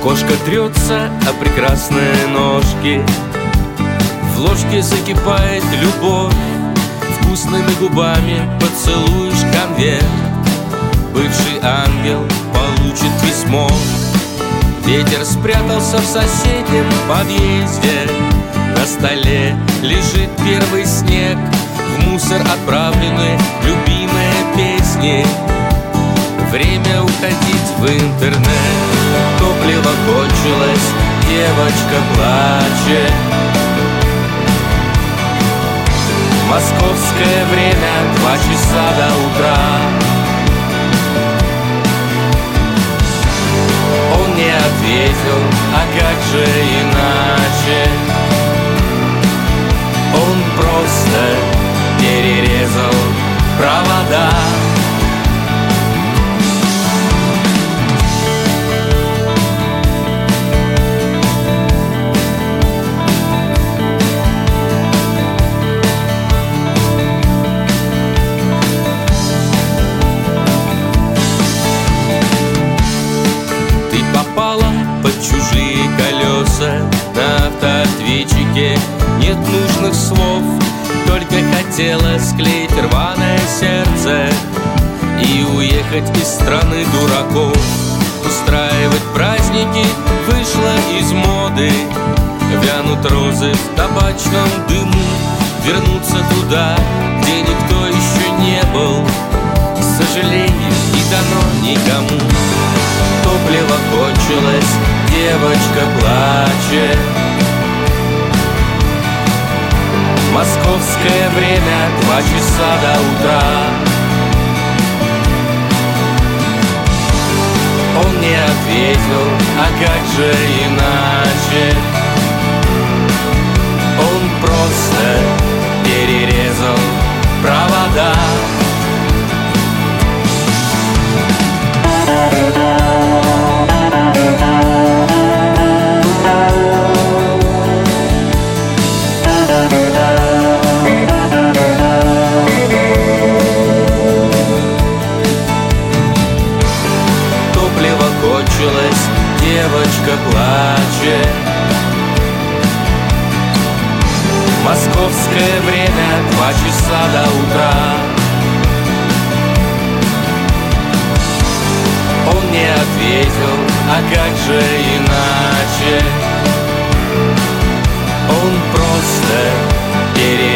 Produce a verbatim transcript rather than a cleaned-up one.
Кошка трется о прекрасные ножки, в ложке закипает любовь, вкусными губами поцелуешь конверт. Бывший ангел получит письмо. Ветер спрятался в соседнем подъезде, на столе лежит первый снег, в мусор отправлены любимые песни. Время уходить в интернет. Топливо кончилось, девочка плачет. Московское время, два часа до утра. Он не ответил, а как же иначе? Он просто перерезал провода. Под чужие колеса на автоответчике нет нужных слов, только хотела склеить рваное сердце и уехать из страны дураков. Устраивать праздники вышло из моды, вянут розы в табачном дыму. Вернуться туда, где никто еще не был, к сожалению, не дано никому. Топливо кончилось, девочка плачет. Московское время, два часа до утра. Он не ответил, а как же иначе? Он просто перерезал провода. Топливо кончилось, девочка плачет. Московское время, два часа до утра. Он не ответил, а как же иначе? Он просто перестал.